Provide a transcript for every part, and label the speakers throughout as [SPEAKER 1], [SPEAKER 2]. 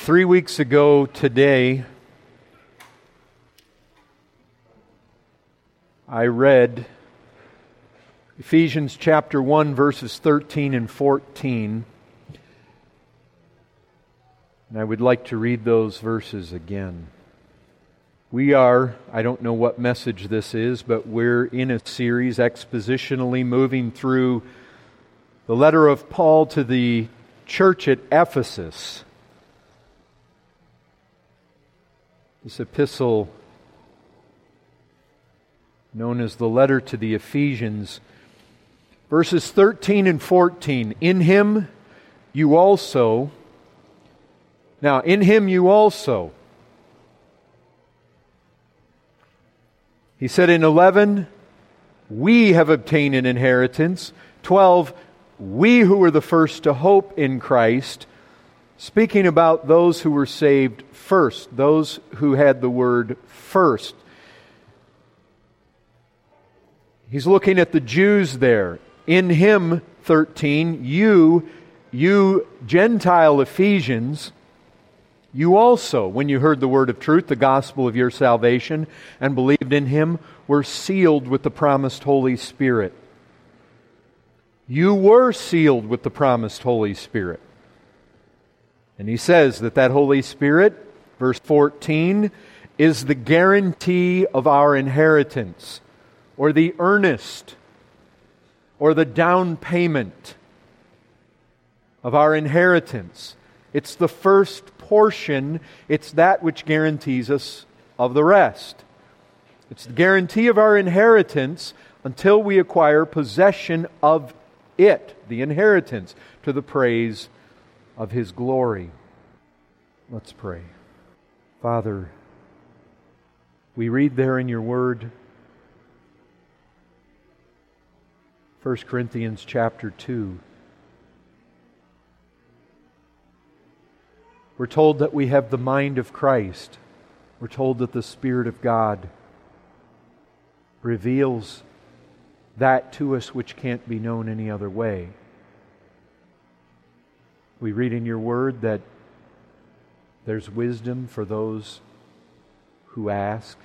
[SPEAKER 1] 3 weeks ago today, I read Ephesians chapter 1, verses 13 and 14. And I would like to read those verses again. I don't know what message this is, but we're in a series expositionally moving through the letter of Paul to the church at Ephesus. This epistle, known as the letter to the Ephesians, verses 13 and 14. In Him you also. Now, in Him you also. He said in 11, we have obtained an inheritance. 12, we who were the first to hope in Christ. Speaking about those who were saved first, those who had the word first. He's looking at the Jews there. In Him, 13, you Gentile Ephesians, you also, when you heard the word of truth, the gospel of your salvation, and believed in Him, were sealed with the promised Holy Spirit. You were sealed with the promised Holy Spirit. And he says that Holy Spirit, verse 14, is the guarantee of our inheritance, or the earnest, or the down payment of our inheritance. It's the first portion. It's that which guarantees us of the rest. It's the guarantee of our inheritance until we acquire possession of it, the inheritance, to the praise of His glory. Let's pray. Father, we read there in your word, 1 Corinthians chapter 2. We're told that we have the mind of Christ. We're told that the Spirit of God reveals that to us which can't be known any other way. We read in your word that there's wisdom for those who ask.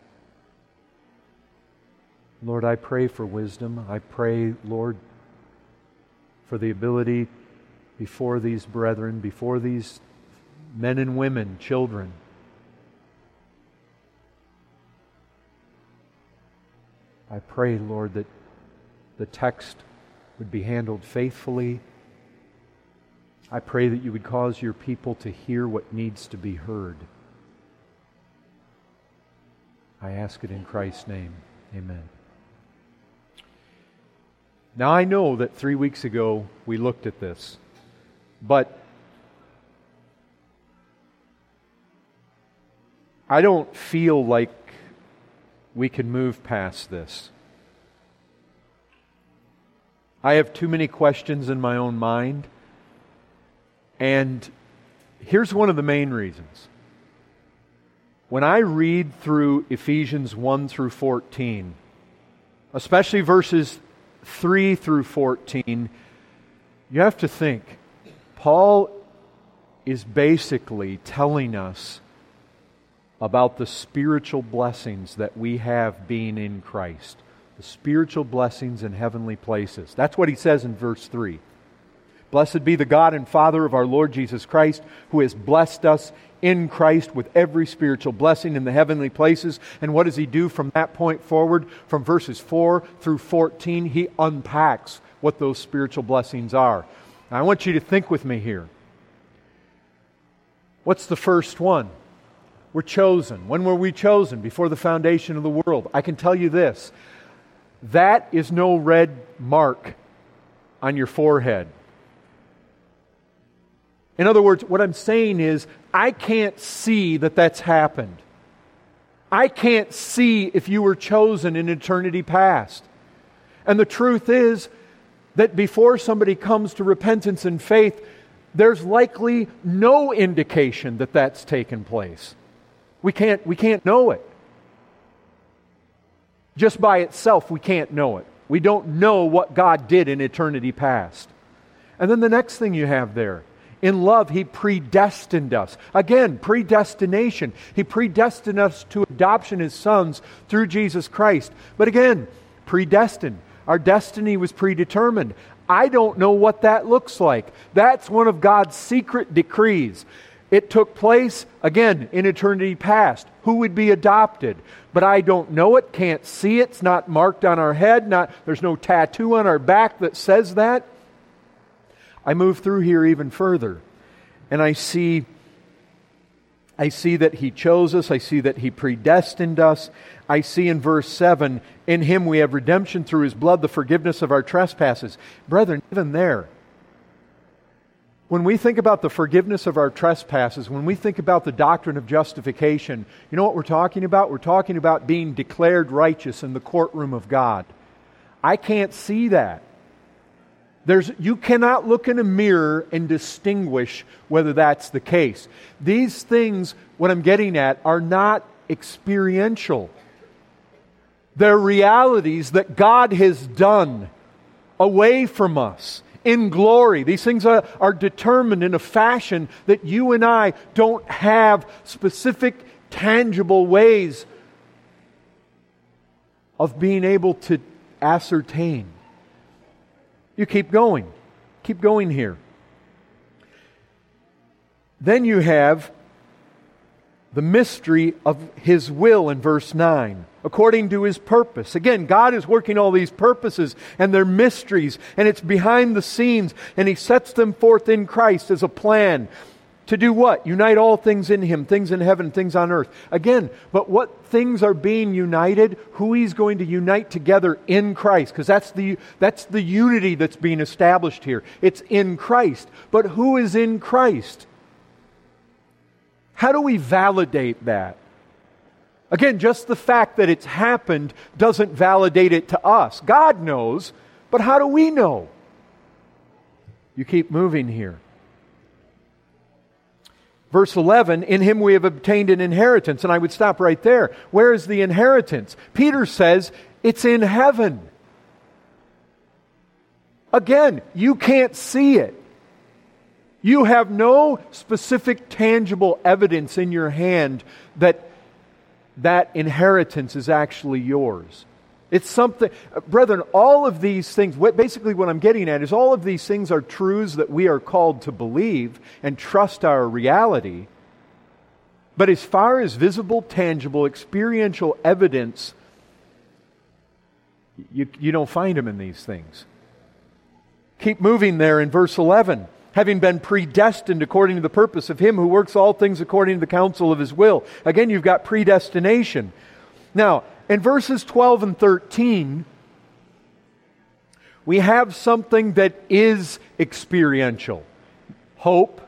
[SPEAKER 1] Lord, I pray for wisdom. I pray, Lord, for the ability before these brethren, before these men and women, children, I pray, Lord, that the text would be handled faithfully. I pray that you would cause your people to hear what needs to be heard. I ask it in Christ's name. Amen. Now I know that 3 weeks ago we looked at this, but I don't feel like we can move past this. I have too many questions in my own mind, and here's one of the main reasons. When I read through Ephesians 1 through 14, especially verses 3 through 14, you have to think, Paul is basically telling us about the spiritual blessings that we have being in Christ. The spiritual blessings in heavenly places. That's what he says in verse 3. Blessed be the God and Father of our Lord Jesus Christ, who has blessed us in Christ with every spiritual blessing in the heavenly places. And what does He do from that point forward? From verses 4 through 14, He unpacks what those spiritual blessings are. Now, I want you to think with me here. What's the first one? We're chosen. When were we chosen? Before the foundation of the world. I can tell you this. That is no red mark on your forehead. In other words, what I'm saying is, I can't see that that's happened. I can't see if you were chosen in eternity past. And the truth is that before somebody comes to repentance and faith, there's likely no indication that that's taken place. We can't know it. Just by itself, we can't know it. We don't know what God did in eternity past. And then the next thing you have there, in love, He predestined us. Again, predestination. He predestined us to adoption as sons through Jesus Christ. But again, predestined. Our destiny was predetermined. I don't know what that looks like. That's one of God's secret decrees. It took place, again, in eternity past. Who would be adopted? But I don't know it, can't see it. It's not marked on our head. There's no tattoo on our back that says that. I move through here even further, and I see that He chose us. I see that He predestined us. I see in verse 7, in Him we have redemption through His blood, the forgiveness of our trespasses. Brethren, even there, when we think about the forgiveness of our trespasses, when we think about the doctrine of justification, you know what we're talking about? We're talking about being declared righteous in the courtroom of God. I can't see that. You cannot look in a mirror and distinguish whether that's the case. These things, what I'm getting at, are not experiential. They're realities that God has done away from us in glory. These things are determined in a fashion that you and I don't have specific, tangible ways of being able to ascertain. You keep going. Keep going here. Then you have the mystery of His will in verse 9, according to His purpose. Again, God is working all these purposes, and they're mysteries, and it's behind the scenes, and He sets them forth in Christ as a plan. To do what? Unite all things in Him, things in heaven, things on earth. Again, but what things are being united? Who He's going to unite together in Christ? Because that's the unity that's being established here. It's in Christ. But who is in Christ? How do we validate that? Again, just the fact that it's happened doesn't validate it to us. God knows, but how do we know? You keep moving here. Verse 11, in Him we have obtained an inheritance. And I would stop right there. Where is the inheritance? Peter says it's in heaven. Again, you can't see it. You have no specific tangible evidence in your hand that inheritance is actually yours. It's something, brethren, all of these things, basically what I'm getting at is all of these things are truths that we are called to believe and trust our reality. But as far as visible, tangible, experiential evidence, you don't find them in these things. Keep moving there in verse 11. Having been predestined according to the purpose of Him who works all things according to the counsel of His will. Again, you've got predestination. Now, in verses 12 and 13, we have something that is experiential. Hope,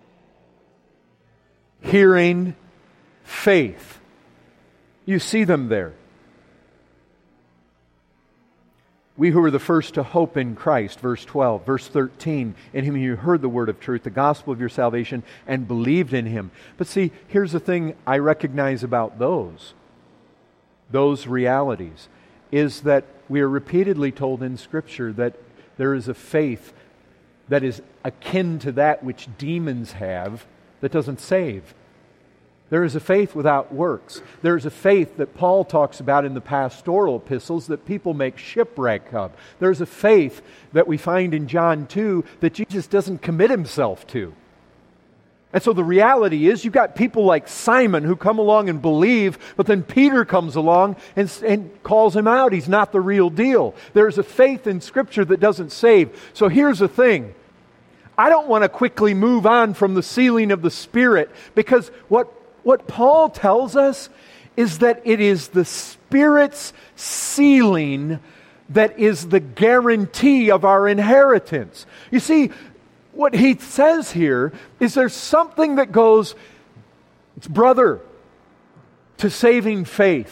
[SPEAKER 1] hearing, faith. You see them there. We who were the first to hope in Christ, verse 12. Verse 13, in Him you heard the word of truth, the gospel of your salvation, and believed in Him. But see, here's the thing I recognize about those realities, is that we are repeatedly told in Scripture that there is a faith that is akin to that which demons have that doesn't save. There is a faith without works. There is a faith that Paul talks about in the pastoral epistles that people make shipwreck of. There's a faith that we find in John 2 that Jesus doesn't commit Himself to. And so the reality is you've got people like Simon who come along and believe, but then Peter comes along and calls him out. He's not the real deal. There's a faith in Scripture that doesn't save. So here's the thing. I don't want to quickly move on from the sealing of the Spirit, because what Paul tells us is that it is the Spirit's sealing that is the guarantee of our inheritance. You see, what he says here is there's something that goes, it's brother, to saving faith.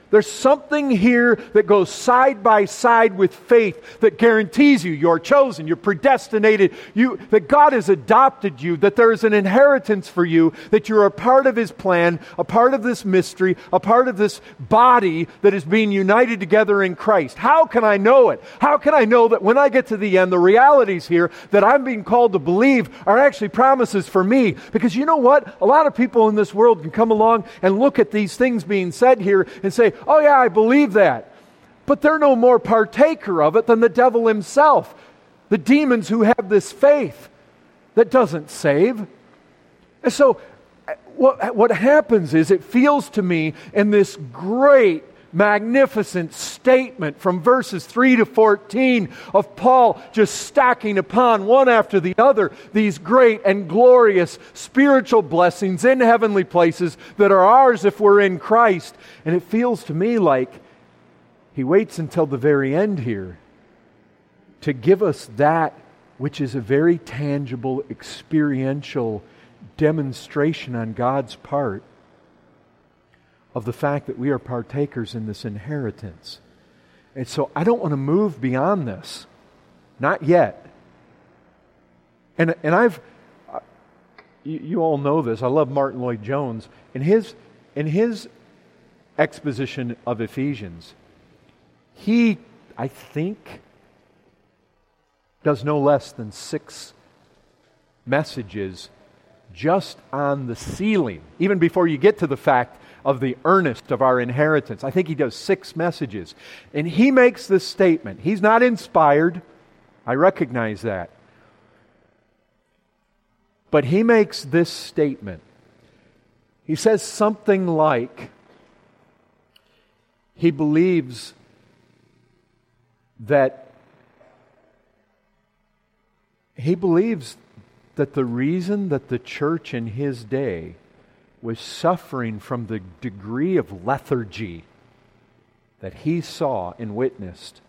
[SPEAKER 1] There's something here that goes side by side with faith that guarantees you're chosen, you're predestinated, that God has adopted you, that there is an inheritance for you, that you're a part of His plan, a part of this mystery, a part of this body that is being united together in Christ. How can I know it? How can I know that when I get to the end, the realities here that I'm being called to believe are actually promises for me? Because you know what? A lot of people in this world can come along and look at these things being said here and say, oh yeah, I believe that. But they're no more partaker of it than the devil himself. The demons who have this faith that doesn't save. And so what happens is it feels to me in this great, magnificent statement from verses 3 to 14 of Paul just stacking upon one after the other these great and glorious spiritual blessings in heavenly places that are ours if we're in Christ. And it feels to me like he waits until the very end here to give us that which is a very tangible, experiential demonstration on God's part of the fact that we are partakers in this inheritance. And so I don't want to move beyond this. Not yet. And you all know this. I love Martin Lloyd-Jones. In his exposition of Ephesians, he, I think, does no less than 6 messages just on the sealing, even before you get to the fact of the earnest of our inheritance. I think he does 6 messages. And he makes this statement. He's not inspired. I recognize that. But he makes this statement. He says something like, he believes that the reason that the church in his day was suffering from the degree of lethargy that he saw and witnessed,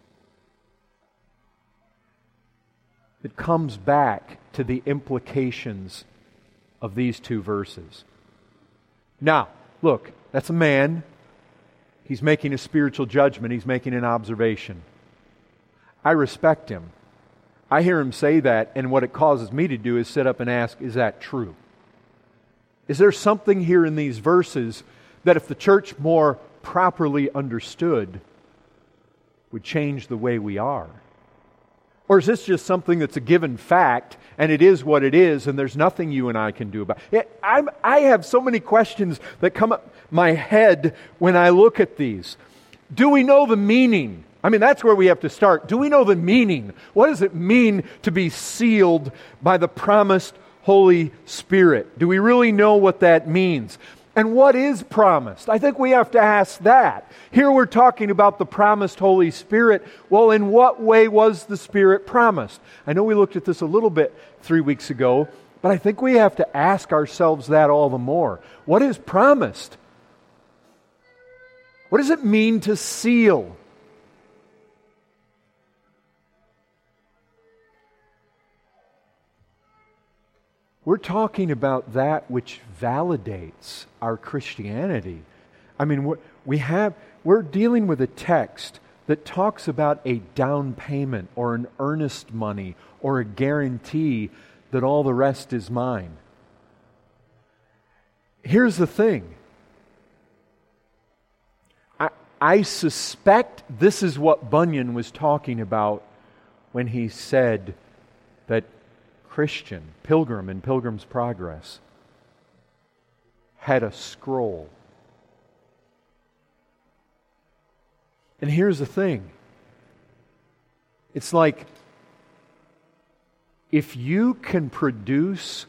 [SPEAKER 1] it comes back to the implications of these 2 verses. Now, look, that's a man. He's making a spiritual judgment. He's making an observation. I respect him. I hear him say that, and what it causes me to do is sit up and ask, is that true? Is there something here in these verses that if the church more properly understood would change the way we are? Or is this just something that's a given fact and it is what it is and there's nothing you and I can do about it? I have so many questions that come up my head when I look at these. Do we know the meaning? I mean, that's where we have to start. Do we know the meaning? What does it mean to be sealed by the promised Holy Spirit? Do we really know what that means? And what is promised? I think we have to ask that. Here we're talking about the promised Holy Spirit. Well, in what way was the Spirit promised? I know we looked at this a little bit 3 weeks ago, but I think we have to ask ourselves that all the more. What is promised? What does it mean to seal? We're talking about that which validates our Christianity. I mean, we're dealing with a text that talks about a down payment or an earnest money or a guarantee that all the rest is mine. Here's the thing. I suspect this is what Bunyan was talking about when he said that Christian, Pilgrim in Pilgrim's Progress, had a scroll. And here's the thing. It's like, if you can produce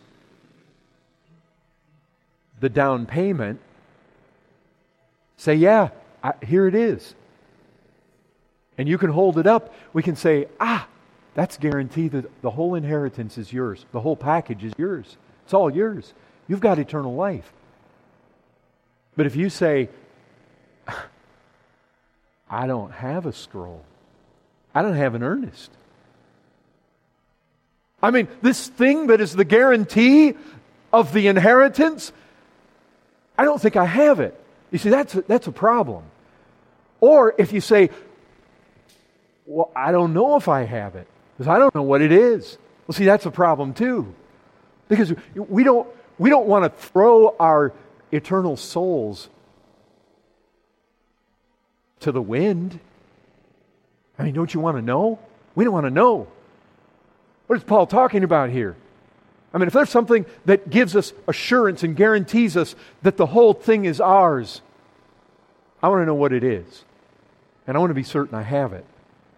[SPEAKER 1] the down payment, say, yeah, here it is. And you can hold it up. We can say, that's guaranteed that the whole inheritance is yours. The whole package is yours. It's all yours. You've got eternal life. But if you say, I don't have a scroll. I don't have an earnest. I mean, this thing that is the guarantee of the inheritance, I don't think I have it. You see, that's a problem. Or if you say, well, I don't know if I have it, because I don't know what it is. Well, see, that's a problem too. Because we don't want to throw our eternal souls to the wind. I mean, don't you want to know? We don't want to know. What is Paul talking about here? I mean, if there's something that gives us assurance and guarantees us that the whole thing is ours, I want to know what it is. And I want to be certain I have it.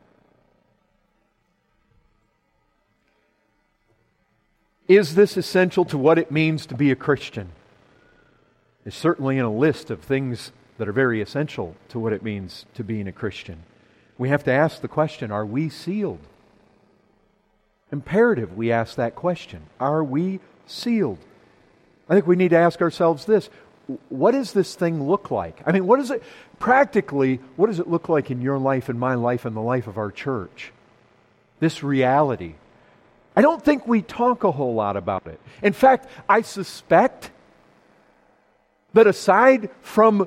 [SPEAKER 1] Is this essential to what it means to be a Christian? It's certainly in a list of things that are very essential to what it means to being a Christian. We have to ask the question, are we sealed? Imperative we ask that question. Are we sealed? I think we need to ask ourselves this. What does this thing look like? I mean, what does it look like in your life and my life and the life of our church? This reality. I don't think we talk a whole lot about it. In fact, I suspect that aside from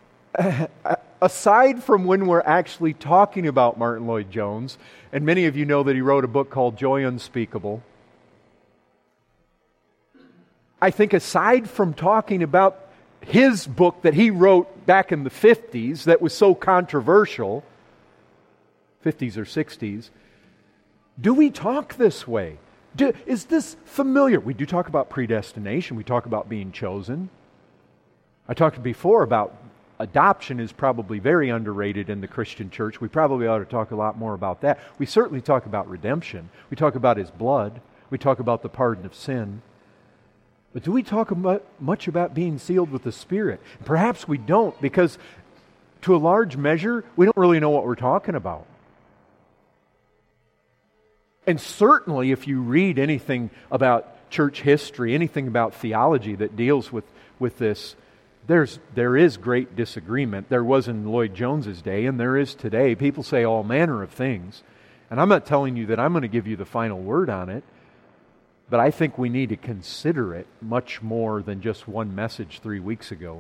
[SPEAKER 1] when we're actually talking about Martin Lloyd-Jones, and many of you know that he wrote a book called Joy Unspeakable, I think aside from talking about his book that he wrote back in the 50s that was so controversial, 50s or 60s, do we talk this way? Is this familiar? We do talk about predestination. We talk about being chosen. I talked before about adoption is probably very underrated in the Christian church. We probably ought to talk a lot more about that. We certainly talk about redemption. We talk about His blood. We talk about the pardon of sin. But do we talk much about being sealed with the Spirit? Perhaps we don't, because to a large measure, we don't really know what we're talking about. And certainly if you read anything about church history, anything about theology that deals with this, there is great disagreement. There was in Lloyd-Jones's day, and there is today. People say all manner of things. And I'm not telling you that I'm going to give you the final word on it, but I think we need to consider it much more than just one message 3 weeks ago.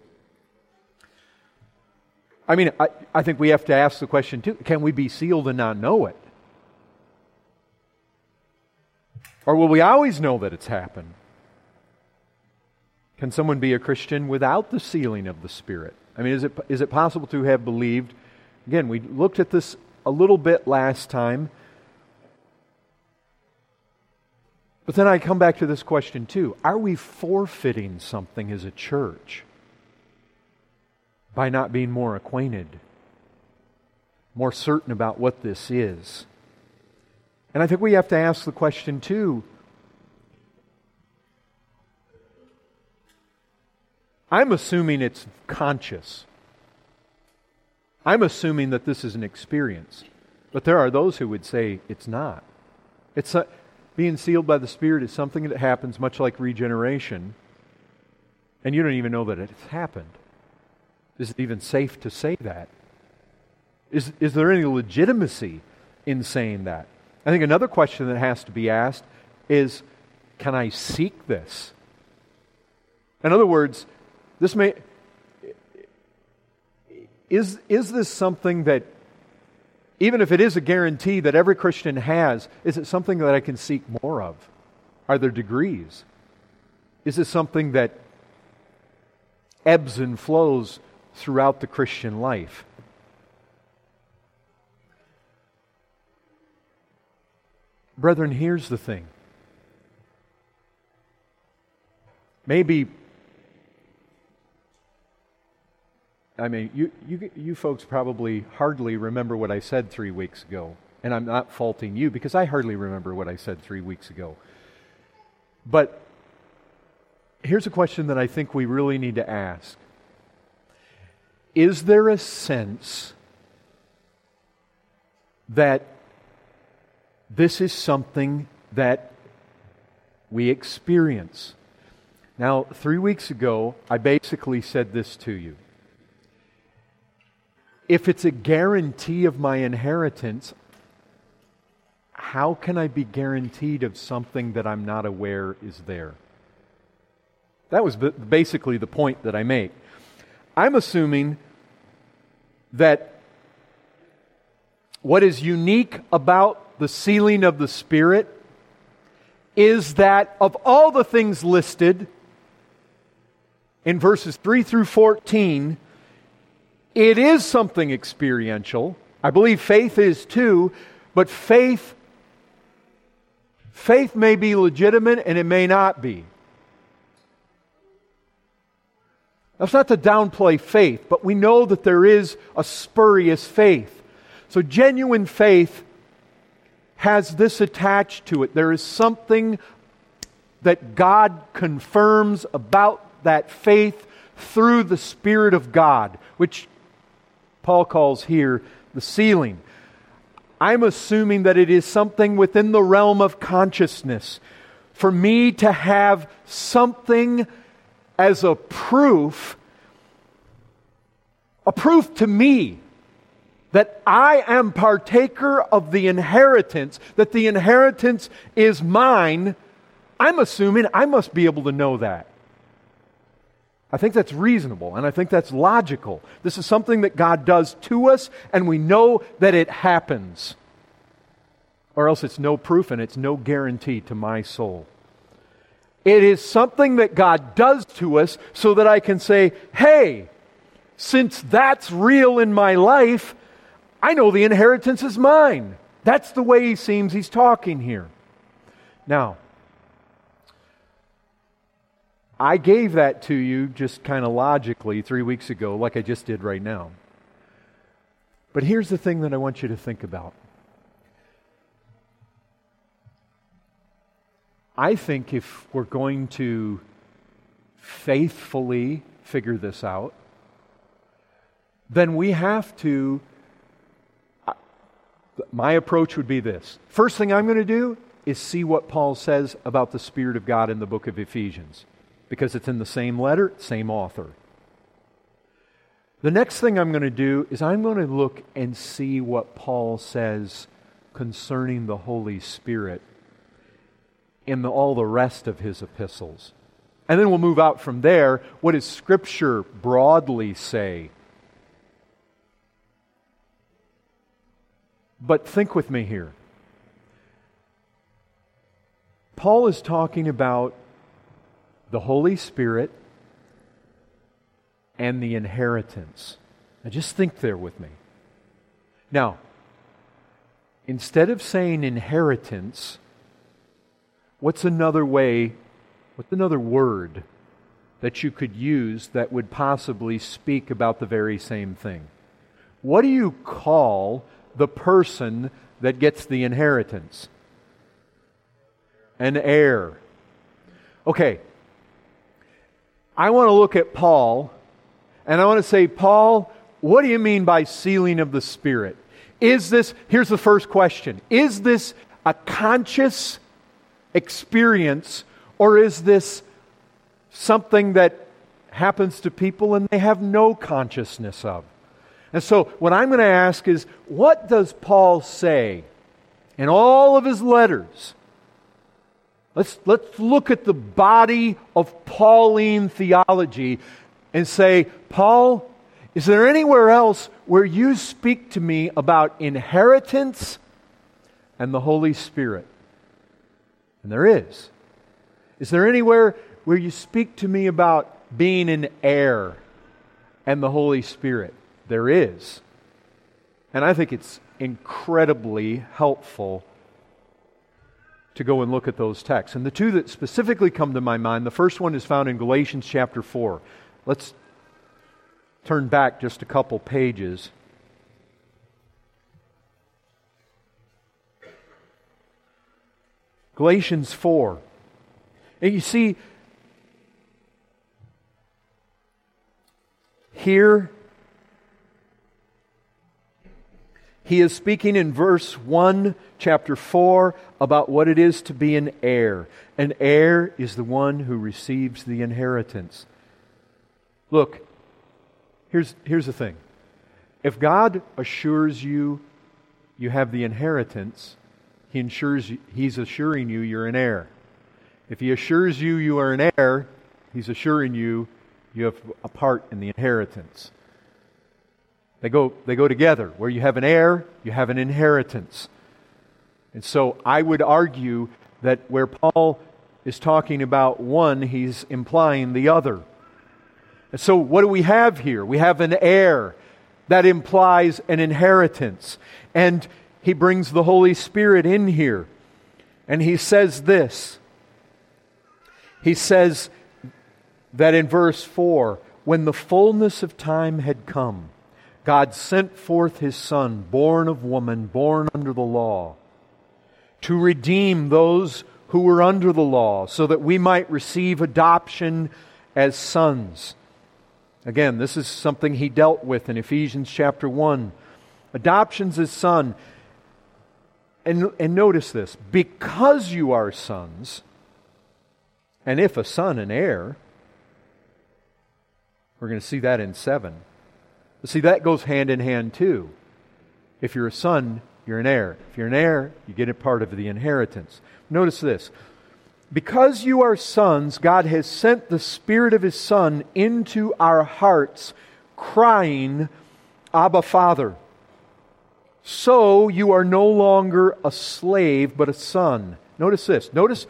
[SPEAKER 1] I mean, I think we have to ask the question too, can we be sealed and not know it? Or will we always know that it's happened? Can someone be a Christian without the sealing of the Spirit? I mean, is it possible to have believed? Again, we looked at this a little bit last time. But then I come back to this question too. Are we forfeiting something as a church by not being more acquainted, more certain about what this is? And I think we have to ask the question too, I'm assuming it's conscious. I'm assuming that this is an experience. But there are those who would say it's not. Being sealed by the Spirit is something that happens much like regeneration, and you don't even know that it's happened. Is it even safe to say that? Is there any legitimacy in saying that? I think another question that has to be asked is, can I seek this? In other words, is this something that, even if it is a guarantee that every Christian has, is it something that I can seek more of? Are there degrees? Is it something that ebbs and flows throughout the Christian life? Brethren, here's the thing. Maybe, I mean, you folks probably hardly remember what I said 3 weeks ago. And I'm not faulting you, because I hardly remember what I said 3 weeks ago. But here's a question that I think we really need to ask. Is there a sense that this is something that we experience? Now, 3 weeks ago, I basically said this to you. If it's a guarantee of my inheritance, how can I be guaranteed of something that I'm not aware is there? That was basically the point that I make. I'm assuming that What is unique about the sealing of the Spirit is that of all the things listed in verses 3 through 14, it is something experiential. I believe faith is too, but faith may be legitimate and it may not be. That's not to downplay faith, but we know that there is a spurious faith. So genuine faith has this attached to it. There is something that God confirms about that faith through the Spirit of God, which Paul calls here the sealing. I'm assuming that it is something within the realm of consciousness. For me to have something as a proof to me that I am partaker of the inheritance, that the inheritance is mine, I'm assuming I must be able to know that. I think that's reasonable, and I think that's logical. This is something that God does to us, and we know that it happens. Or else it's no proof and it's no guarantee to my soul. It is something that God does to us so that I can say, hey, since that's real in my life, I know the inheritance is mine. That's the way he seems he's talking here. Now, I gave that to you just kind of logically 3 weeks ago, like I just did right now. But here's the thing that I want you to think about. I think if we're going to faithfully figure this out, then we have to, my approach would be this. First thing I'm going to do is see what Paul says about the Spirit of God in the book of Ephesians, because it's in the same letter, same author. The next thing I'm going to do is I'm going to look and see what Paul says concerning the Holy Spirit in all the rest of his epistles. And then we'll move out from there. What does Scripture broadly say? But think with me here. Paul is talking about the Holy Spirit and the inheritance. Now just think there with me. Now, instead of saying inheritance, what's another word that you could use that would possibly speak about the very same thing? What do you call the person that gets the inheritance? An heir. Okay. I want to look at Paul, and I want to say, Paul, what do you mean by sealing of the Spirit? Here's the first question. Is this a conscious experience, or is this something that happens to people and they have no consciousness of? And so what I'm going to ask is, what does Paul say in all of his letters? Let's look at the body of Pauline theology and say, Paul, is there anywhere else where you speak to me about inheritance and the Holy Spirit? And there is. Is there anywhere where you speak to me about being an heir and the Holy Spirit? There is. And I think it's incredibly helpful to go and look at those texts. And the two that specifically come to my mind, the first one is found in Galatians chapter 4. Let's turn back just a couple pages. Galatians 4. And you see, here, he is speaking in verse 1, chapter 4, about what it is to be an heir. An heir is the one who receives the inheritance. Look, here's the thing. If God assures you you have the inheritance, He's assuring you you're an heir. If He assures you you are an heir, He's assuring you you have a part in the inheritance. They go together. Where you have an heir, you have an inheritance. And so I would argue that where Paul is talking about one, he's implying the other. And so what do we have here? We have an heir. That implies an inheritance. And he brings the Holy Spirit in here. And he says this. He says that in verse 4, when the fullness of time had come, God sent forth His Son, born of woman, born under the law, to redeem those who were under the law, so that we might receive adoption as sons. Again, this is something he dealt with in Ephesians chapter 1. Adoptions as son. And notice this. Because you are sons, and if a son, an heir, we're going to see that in 7. But see, that goes hand in hand too. If you're a son, you're an heir. If you're an heir, you get a part of the inheritance. Notice this. Because you are sons, God has sent the Spirit of His Son into our hearts, crying, Abba, Father. So you are no longer a slave, but a son. Notice this. Notice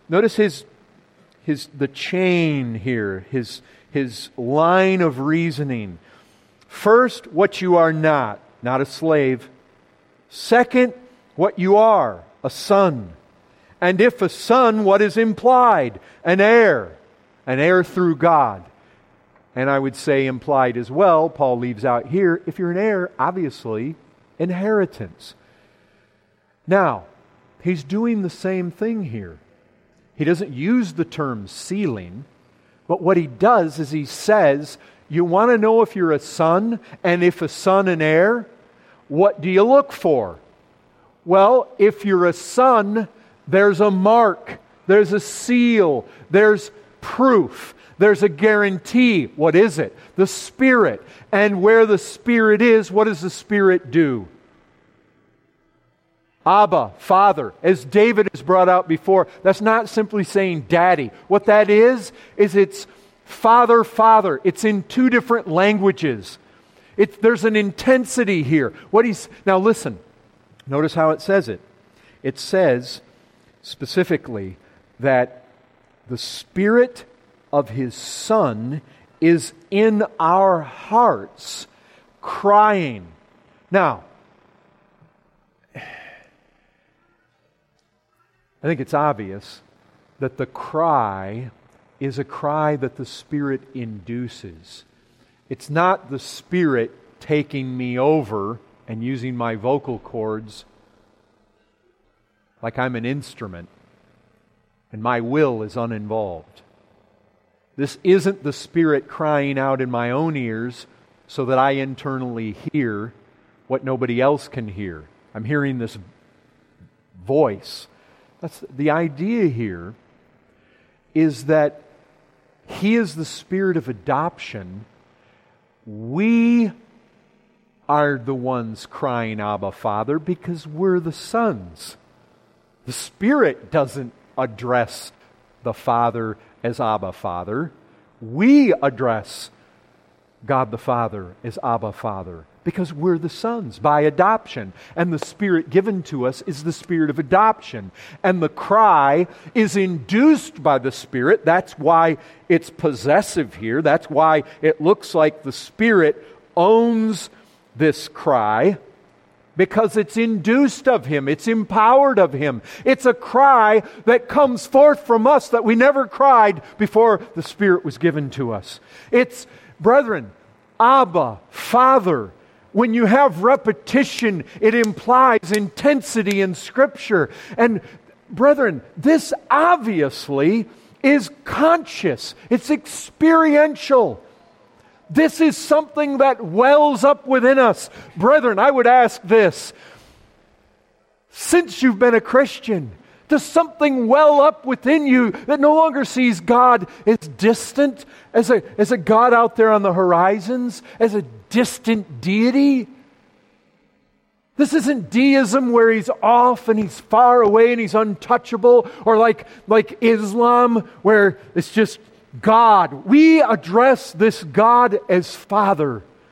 [SPEAKER 1] the chain here, his line of reasoning. First, what you are not a slave. Second, what you are, a son. And if a son, what is implied? An heir through God. And I would say implied as well, Paul leaves out here, if you're an heir, obviously, inheritance. Now, he's doing the same thing here. He doesn't use the term sealing, but what he does is he says, you want to know if you're a son, and if a son, an heir, what do you look for? Well, if you're a son, there's a mark, there's a seal, there's proof, there's a guarantee. What is it? The Spirit. And where the Spirit is, what does the Spirit do? Abba, Father. As David has brought out before, that's not simply saying Daddy. What that is it's Father, Father. It's in two different languages. There's an intensity here. Now listen, notice how it says it. It says specifically that the Spirit of His Son is in our hearts, crying. Now, I think it's obvious that the cry is a cry that the Spirit induces. It's not the Spirit taking me over and using my vocal cords like I'm an instrument and my will is uninvolved. This isn't the Spirit crying out in my own ears so that I internally hear what nobody else can hear. I'm hearing this voice. That's the idea here, is that He is the Spirit of adoption. We are the ones crying, Abba, Father, because we're the sons. The Spirit doesn't address the Father as Abba, Father. We address God the Father as Abba, Father, because we're the sons by adoption. And the Spirit given to us is the Spirit of adoption. And the cry is induced by the Spirit. That's why it's possessive here. That's why it looks like the Spirit owns this cry, because it's induced of Him. It's empowered of Him. It's a cry that comes forth from us that we never cried before the Spirit was given to us. It's, brethren, Abba, Father. When you have repetition, it implies intensity in Scripture. And brethren, this obviously is conscious. It's experiential. This is something that wells up within us. Brethren, I would ask this. Since you've been a Christian, does something well up within you that no longer sees God as distant, as a God out there on the horizons, as a distant deity? This isn't deism where He's off and He's far away and He's untouchable, or like Islam where it's just God. We address this God as Father.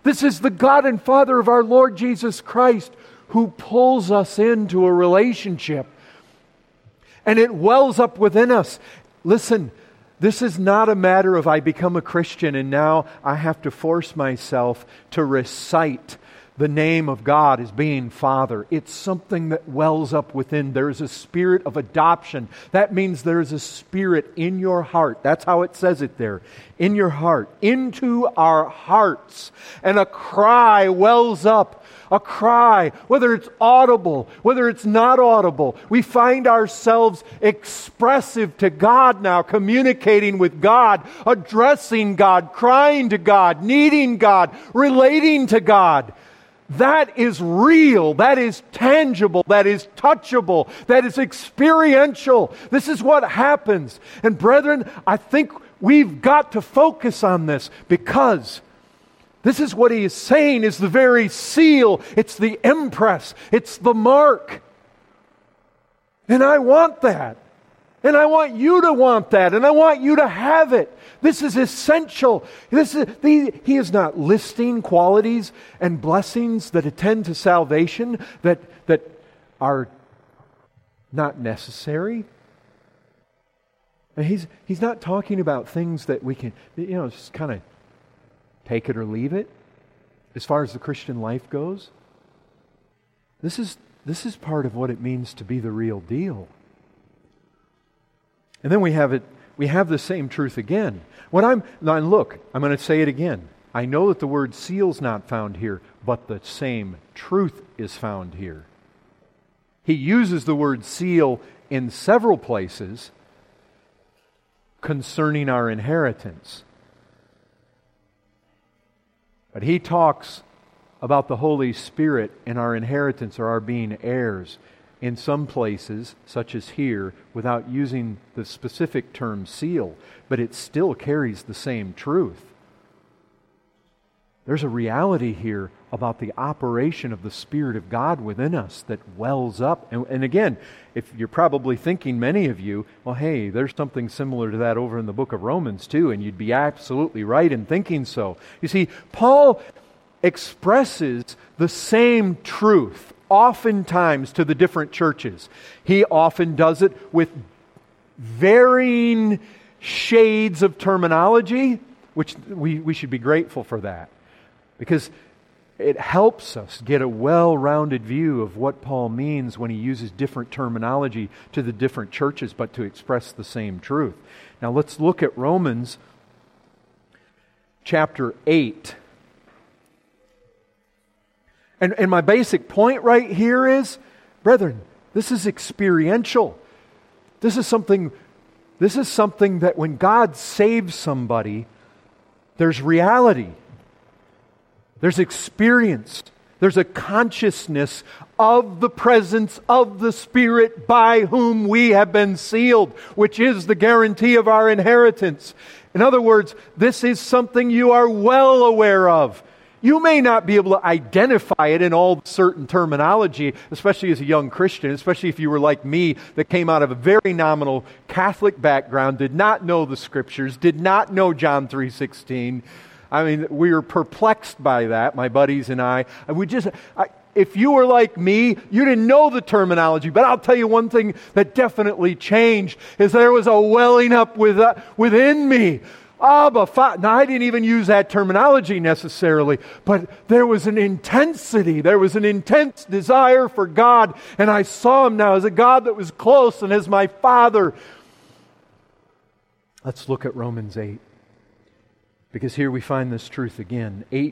[SPEAKER 1] This is the God and Father of our Lord Jesus Christ who pulls us into a relationship. And it wells up within us. Listen, this is not a matter of I become a Christian and now I have to force myself to recite the name of God as being Father. It's something that wells up within. There's a spirit of adoption. That means there's a spirit in your heart. That's how it says it there. In your heart. Into our hearts. And a cry wells up. A cry, whether it's audible, whether it's not audible. We find ourselves expressive to God now, communicating with God, addressing God, crying to God, needing God, relating to God. That is real, that is tangible, that is touchable, that is experiential. This is what happens. And brethren, I think we've got to focus on this because this is what he is saying is the very seal. It's the impress. It's the mark. And I want that. And I want you to want that. And I want you to have it. This is essential. He is not listing qualities and blessings that attend to salvation that are not necessary. And he's not talking about things that we can, just kind of take it or leave it as far as the Christian life goes. This is part of what it means to be the real deal. And then we have the same truth again. Now look, I'm going to say it again. I know that the word seal's not found here, but the same truth is found here. He uses the word seal in several places concerning our inheritance. But he talks about the Holy Spirit and our inheritance or our being heirs in some places, such as here, without using the specific term seal, but it still carries the same truth. There's a reality here about the operation of the Spirit of God within us that wells up. And again, if you're probably thinking, many of you, well, hey, there's something similar to that over in the book of Romans too, and you'd be absolutely right in thinking so. You see, Paul expresses the same truth oftentimes to the different churches. He often does it with varying shades of terminology, which we should be grateful for that, because it helps us get a well-rounded view of what Paul means when he uses different terminology to the different churches, but to express the same truth. Now let's look at Romans chapter 8. And my basic point right here is, brethren, this is experiential. This is something that when God saves somebody, there's reality. There's experience. There's a consciousness of the presence of the Spirit by whom we have been sealed, which is the guarantee of our inheritance. In other words, this is something you are well aware of. You may not be able to identify it in all certain terminology, especially as a young Christian, especially if you were like me that came out of a very nominal Catholic background, did not know the Scriptures, did not know John 3:16. I mean, we were perplexed by that, my buddies and I. If you were like me, you didn't know the terminology, but I'll tell you one thing that definitely changed is there was a welling up within me. Abba, Father. Now, I didn't even use that terminology necessarily, but there was an intensity. There was an intense desire for God, and I saw Him now as a God that was close and as my Father. Let's look at Romans 8, because here we find this truth again. 8.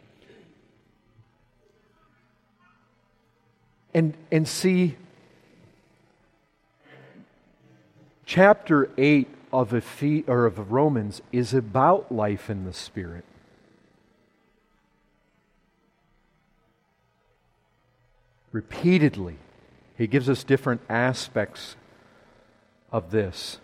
[SPEAKER 1] And see, chapter 8 of Romans is about life in the Spirit. Repeatedly, he gives us different aspects of this.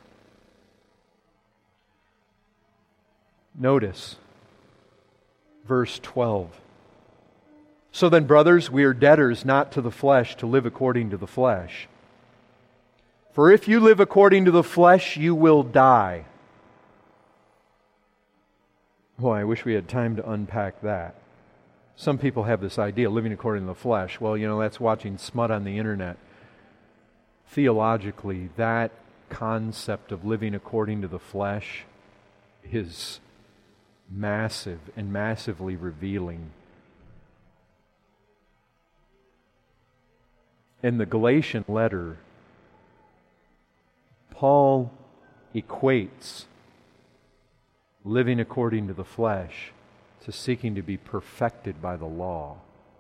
[SPEAKER 1] Notice verse 12. So then, brothers, we are debtors not to the flesh to live according to the flesh. For if you live according to the flesh, you will die. Boy, I wish we had time to unpack that. Some people have this idea, living according to the flesh. Well, that's watching smut on the internet. Theologically, that concept of living according to the flesh is massive and massively revealing. In the Galatian letter, Paul equates living according to the flesh to seeking to be perfected by the law.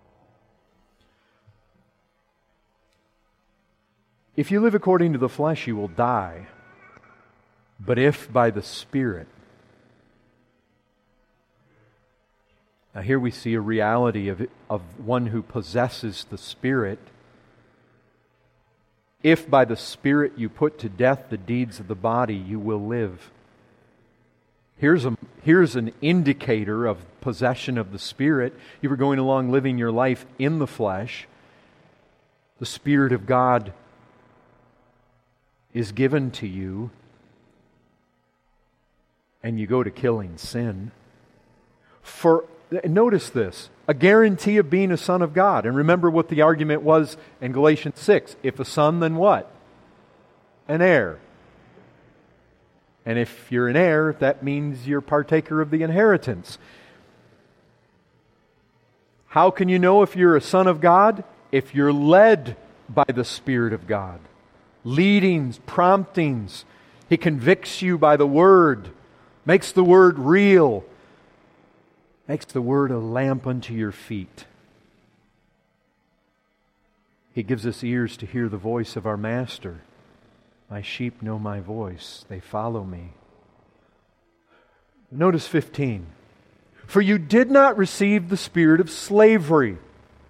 [SPEAKER 1] If you live according to the flesh, you will die. But if by the Spirit. Now here we see a reality of one who possesses the Spirit. If by the Spirit you put to death the deeds of the body, you will live. Here's an indicator of possession of the Spirit. You were going along living your life in the flesh. The Spirit of God is given to you, and you go to killing sin. Notice this, a guarantee of being a son of God. And remember what the argument was in Galatians 6. If a son, then what? An heir. And if you're an heir, that means you're partaker of the inheritance. How can you know if you're a son of God? If you're led by the Spirit of God. Leadings, promptings. He convicts you by the Word. Makes the Word real. Makes the Word a lamp unto your feet. He gives us ears to hear the voice of our Master. My sheep know my voice. They follow me. Notice 15. For you did not receive the spirit of slavery.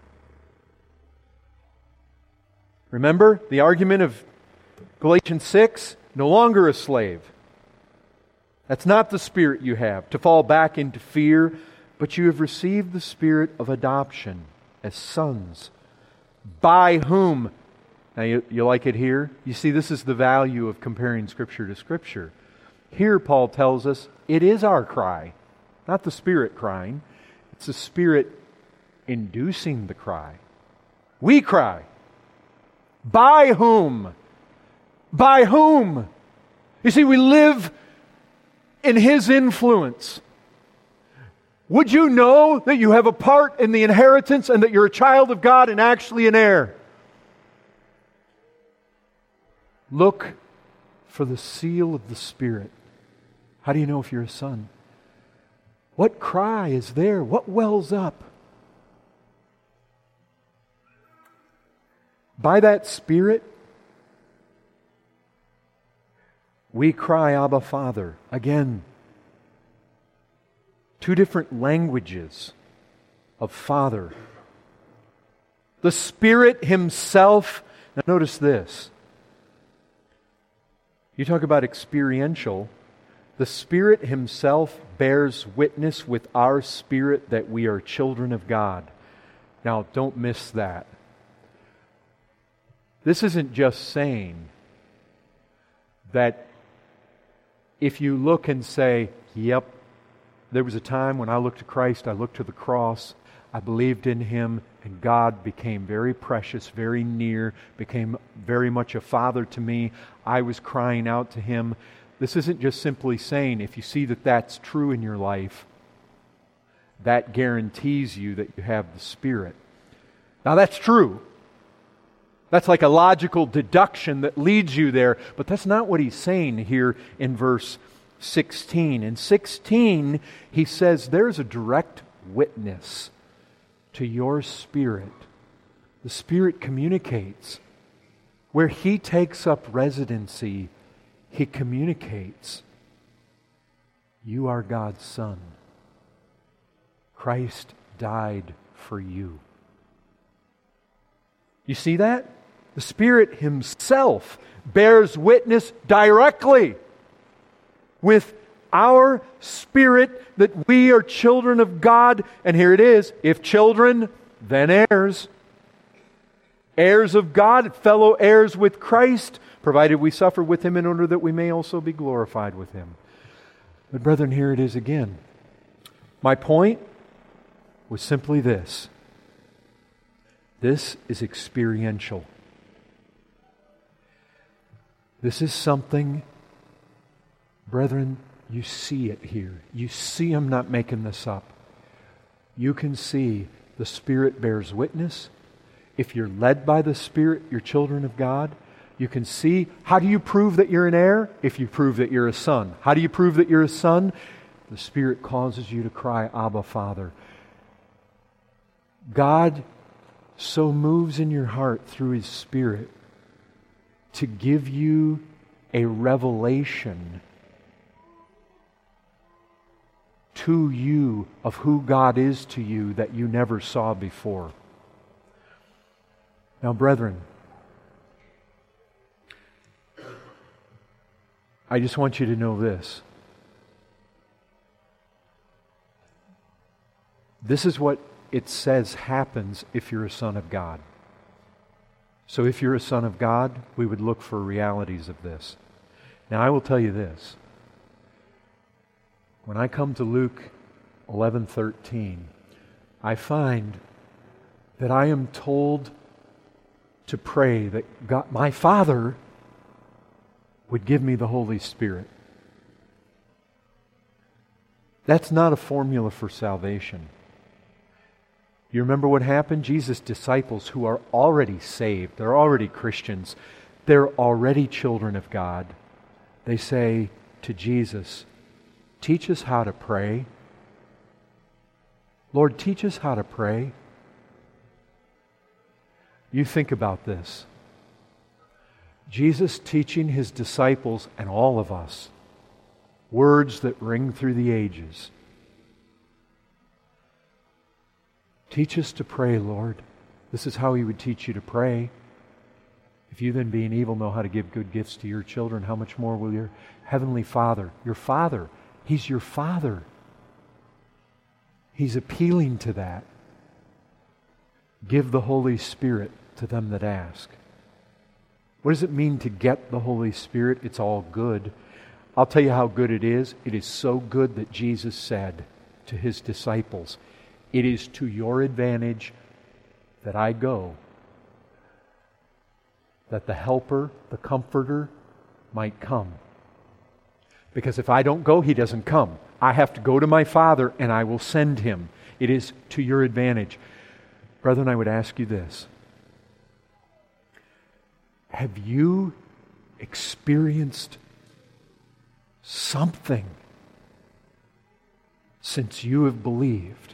[SPEAKER 1] Remember the argument of Galatians 6? No longer a slave. That's not the spirit you have, to fall back into fear, but you have received the spirit of adoption as sons, by whom. Now you like it here? You see, this is the value of comparing Scripture to Scripture. Here Paul tells us it is our cry, not the Spirit crying. It's the Spirit inducing the cry. We cry. By whom? By whom? You see, we live in His influence. Would you know that you have a part in the inheritance and that you're a child of God and actually an heir? Look for the seal of the Spirit. How do you know if you're a son? What cry is there? What wells up? By that Spirit, we cry, Abba, Father. Again, two different languages of Father. The Spirit Himself. Now notice this. You talk about experiential. The Spirit Himself bears witness with our spirit that we are children of God. Now, don't miss that. This isn't just saying that if you look and say, yep, there was a time when I looked to Christ, I looked to the cross, I believed in Him, and God became very precious, very near, became very much a father to me. I was crying out to Him. This isn't just simply saying, if you see that that's true in your life, that guarantees you that you have the Spirit. Now that's true. That's like a logical deduction that leads you there, but that's not what he's saying here in verse 16. In 16, he says there's a direct witness to your spirit. The Spirit communicates. Where He takes up residency, He communicates. You are God's Son. Christ died for you. You see that? The Spirit Himself bears witness directly with our spirit that we are children of God. And here it is, if children, then heirs. Heirs of God, fellow heirs with Christ, provided we suffer with Him in order that we may also be glorified with Him. But brethren, here it is again. My point, was simply this. This is experiential. This is something, brethren, you see it here. You see I'm not making this up. You can see the Spirit bears witness. If you're led by the Spirit, you're children of God. You can see, how do you prove that you're an heir? If you prove that you're a son. How do you prove that you're a son? The Spirit causes you to cry, Abba, Father. God so moves in your heart through His Spirit to give you a revelation to you of who God is to you that you never saw before. Now, brethren, I just want you to know this. This is what it says happens if you're a son of God. So if you're a son of God, we would look for realities of this. Now, I will tell you this. When I come to Luke 11:13, I find that I am told to pray that God, my Father, would give me the Holy Spirit. That's not a formula for salvation. You remember what happened? Jesus' disciples, who are already saved, they're already Christians, they're already children of God, they say to Jesus, teach us how to pray. Lord, teach us how to pray. You think about this. Jesus teaching His disciples and all of us words that ring through the ages. Teach us to pray, Lord. This is how He would teach you to pray. If you then, being evil, know how to give good gifts to your children, how much more will your Heavenly Father, your Father, He's your Father. He's appealing to that. Give the Holy Spirit to them that ask. What does it mean to get the Holy Spirit? It's all good. I'll tell you how good it is. It is so good that Jesus said to His disciples, it is to your advantage that I go, that the Helper, the Comforter, might come. Because if I don't go, He doesn't come. I have to go to my Father and I will send Him. It is to your advantage. Brethren, I would ask you this. Have you experienced something since you have believed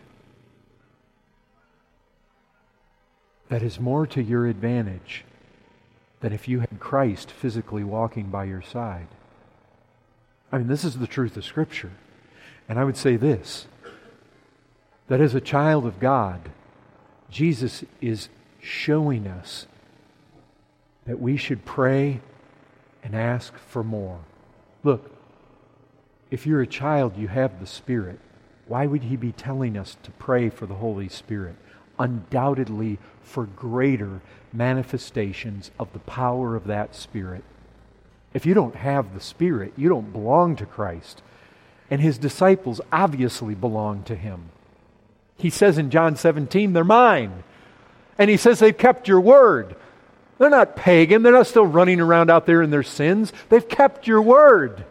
[SPEAKER 1] that is more to your advantage than if you had Christ physically walking by your side? I mean, this is the truth of Scripture. And I would say this, that as a child of God, Jesus is showing us that we should pray and ask for more. Look, if you're a child, you have the Spirit. Why would He be telling us to pray for the Holy Spirit? Undoubtedly for greater manifestations of the power of that Spirit. If you don't have the Spirit, you don't belong to Christ. And His disciples obviously belong to Him. He says in John 17, they're mine. And He says they've kept your word. They're not pagan. They're not still running around out there in their sins. They've kept your word.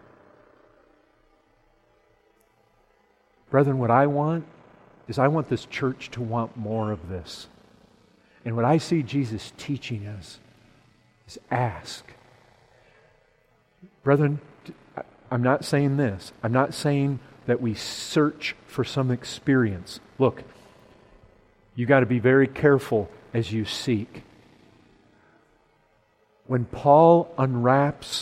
[SPEAKER 1] Brethren, what I want is I want this church to want more of this. And what I see Jesus teaching us is ask. Brethren, I'm not saying this. I'm not saying that we search for some experience. Look, you got to be very careful as you seek. When Paul unwraps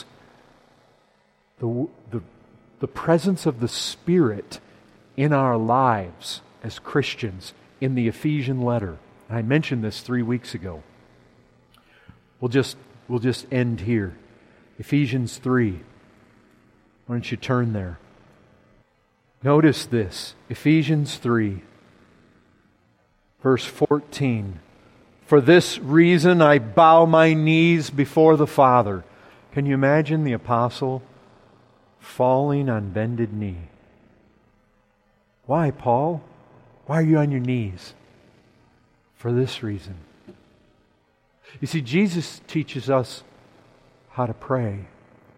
[SPEAKER 1] the presence of the Spirit in our lives as Christians in the Ephesian letter, and I mentioned this 3 weeks ago. We'll just end here. Ephesians 3. Why don't you turn there? Notice this. Ephesians 3, verse 14. For this reason I bow my knees before the Father. Can you imagine the apostle falling on bended knee? Why, Paul? Why are you on your knees? For this reason. You see, Jesus teaches us how to pray.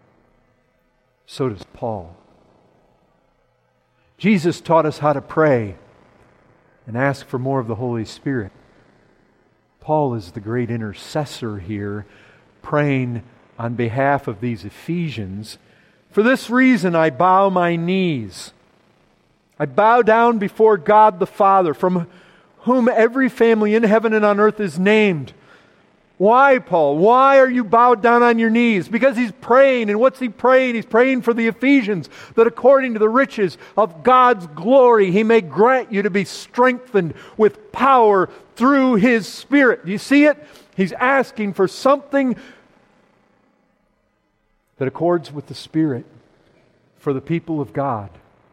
[SPEAKER 1] So does Paul. Jesus taught us how to pray and ask for more of the Holy Spirit. Paul is the great intercessor here, praying on behalf of these Ephesians. For this reason I bow my knees. I bow down before God the Father, from whom every family in heaven and on earth is named. Why, Paul? Why are you bowed down on your knees? Because he's praying. And what's he praying? He's praying for the Ephesians, that according to the riches of God's glory, He may grant you to be strengthened with power through His Spirit. Do you see it? He's asking for something that accords with the Spirit for the people of God.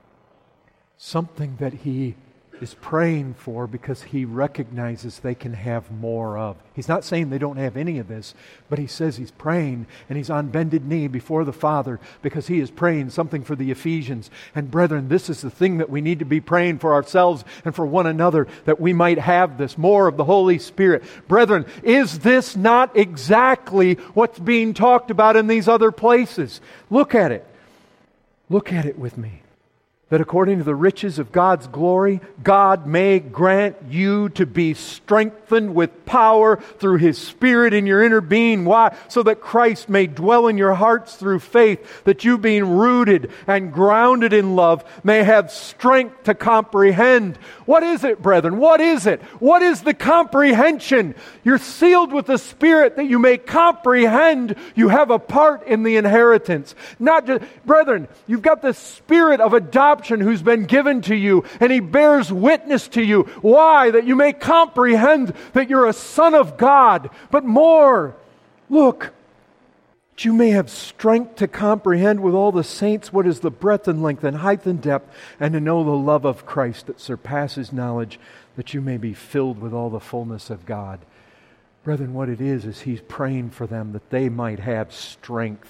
[SPEAKER 1] Something that he is praying for because he recognizes they can have more of. He's not saying they don't have any of this, but he says he's praying and he's on bended knee before the Father because he is praying something for the Ephesians. And brethren, this is the thing that we need to be praying for ourselves and for one another, that we might have this, more of the Holy Spirit. Brethren, is this not exactly what's being talked about in these other places? Look at it. Look at it with me. That according to the riches of God's glory, God may grant you to be strengthened with power through His Spirit in your inner being. Why? So that Christ may dwell in your hearts through faith, that you being rooted and grounded in love may have strength to comprehend. What is it, brethren? What is it? What is the comprehension? You're sealed with the Spirit that you may comprehend you have a part in the inheritance. Not just, brethren, you've got the Spirit of adoption who's been given to you, and He bears witness to you. Why? That you may comprehend that you're a son of God. But more, look, that you may have strength to comprehend with all the saints what is the breadth and length and height and depth, and to know the love of Christ that surpasses knowledge, that you may be filled with all the fullness of God. Brethren, what it is He's praying for them that they might have strength.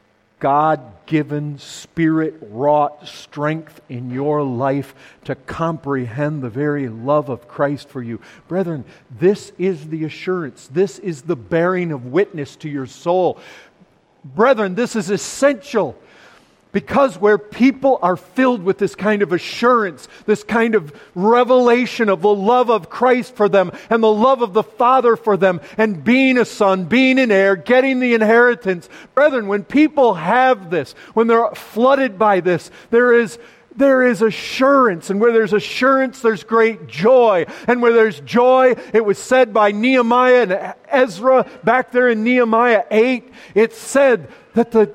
[SPEAKER 1] God-given, Spirit-wrought strength in your life to comprehend the very love of Christ for you. Brethren, this is the assurance. This is the bearing of witness to your soul. Brethren, this is essential. Because where people are filled with this kind of assurance, this kind of revelation of the love of Christ for them and the love of the Father for them, and being a son, being an heir, getting the inheritance. Brethren, when people have this, when they're flooded by this, there is assurance. And where there's assurance, there's great joy. And where there's joy, it was said by Nehemiah and Ezra back there in Nehemiah 8, it said that the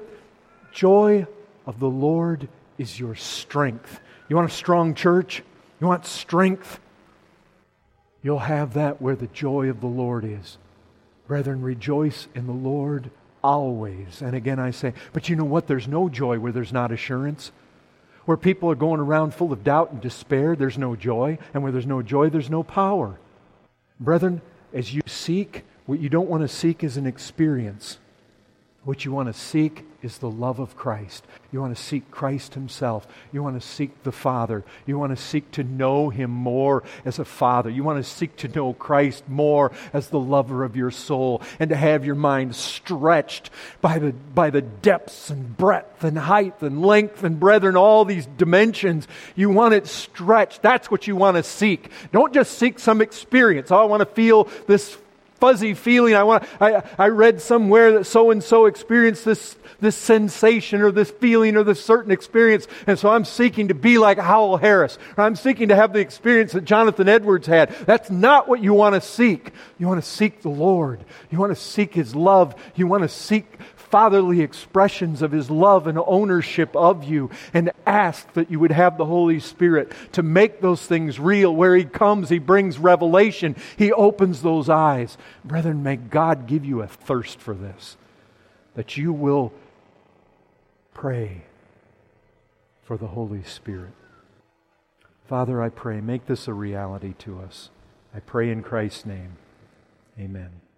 [SPEAKER 1] joy of the Lord is your strength. You want a strong church? You want strength? You'll have that where the joy of the Lord is. Brethren, rejoice in the Lord always. And again I say, but you know what? There's no joy where there's not assurance. Where people are going around full of doubt and despair, there's no joy. And where there's no joy, there's no power. Brethren, as you seek, what you don't want to seek is an experience. What you want to seek is the love of Christ. You want to seek Christ Himself. You want to seek the Father. You want to seek to know Him more as a Father. You want to seek to know Christ more as the lover of your soul, and to have your mind stretched by the depths and breadth and height and length and brethren, all these dimensions. You want it stretched. That's what you want to seek. Don't just seek some experience. Oh, I want to feel this fuzzy feeling. I read somewhere that so-and-so experienced this sensation or this feeling or this certain experience, and so I'm seeking to be like Howell Harris, or I'm seeking to have the experience that Jonathan Edwards had. That's not what you want to seek. You want to seek the Lord. You want to seek His love. You want to seek fatherly expressions of His love and ownership of you, and ask that you would have the Holy Spirit to make those things real. Where He comes, He brings revelation. He opens those eyes. Brethren, may God give you a thirst for this, that you will pray for the Holy Spirit. Father, I pray, make this a reality to us. I pray in Christ's name. Amen.